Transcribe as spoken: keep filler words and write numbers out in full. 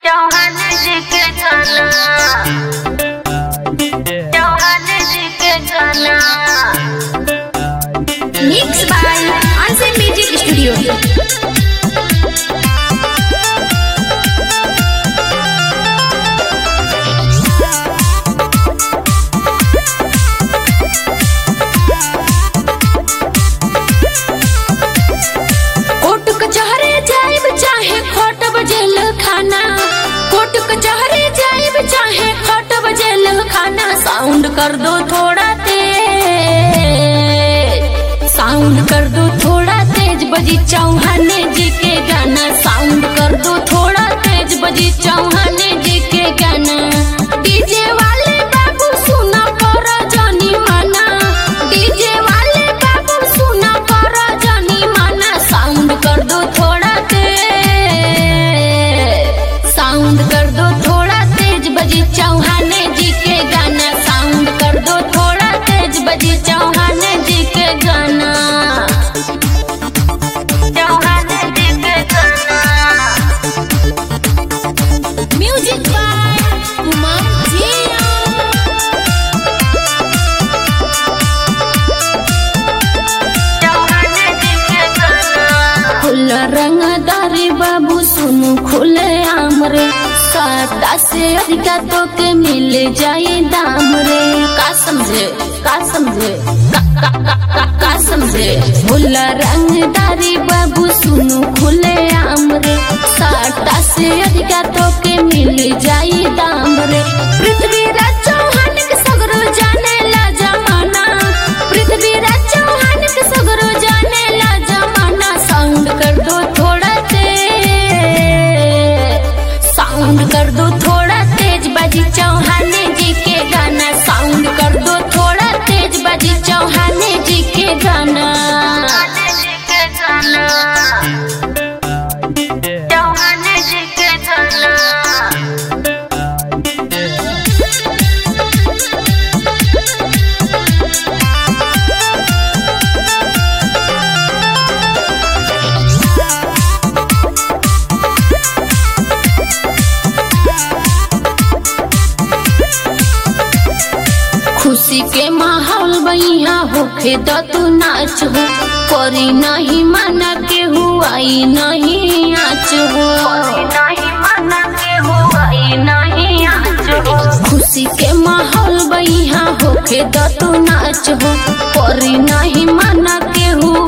चौहान जी के गाना, चौहान जी के गाना। Mix by answer music studio. Sound कर दो थोड़ा तेज, साउंड कर दो थोड़ा तेज बजी चौहान जी के गाना। साउंड कर दो थोड़ा तेज बजी चौहान जी के गाना। डीजे वाले बाबू सुना करो जानी माना, डीजे वाले बाबू सुना करो जानी माना। साउंड कर दो थोड़ा तेज, साउंड कर दो थोड़ा तेज बजी चौहान जी के गाना। साउंड कर दो थोड़ा तेज बजी चौहान जी के गाना, चौहान जी के गाना। म्यूजिक बाय कुमार जिया। चौहान जी के गाना। खुला रंगदारी बाबू सुनु खुले आम रे, सादा से अधिका तो के मिल जाए दाम रे। का समझे का समझे का का का का, का समझे। खुला रंगदारी बाबू सुनु खुले आम रे, सादा से अधिका तो के मिल जाए दाम रे। पृथ्वीराज चौहान के सगरो जाने ला जमाना, पृथ्वीराज चौहान के सगरो जाने ला जमाना। साउंड कर दो थोड़ा तेज, साउंड कर दो थोड़ा तेज बजी चौहान जी के गाना। साउंड कर दो थोड़ा तेज बजी चौहान जी के गाना, चौहान जी के गाना। खुशी के माहौल बइया होखे तो तू नाच हो, करी नहीं माना के हुआई नहीं आच हो, नहीं माना के हुआई नहीं आच हो। खुशी के माहौल बइया होखे तो तू नाच हो, करी नहीं माना के हुआ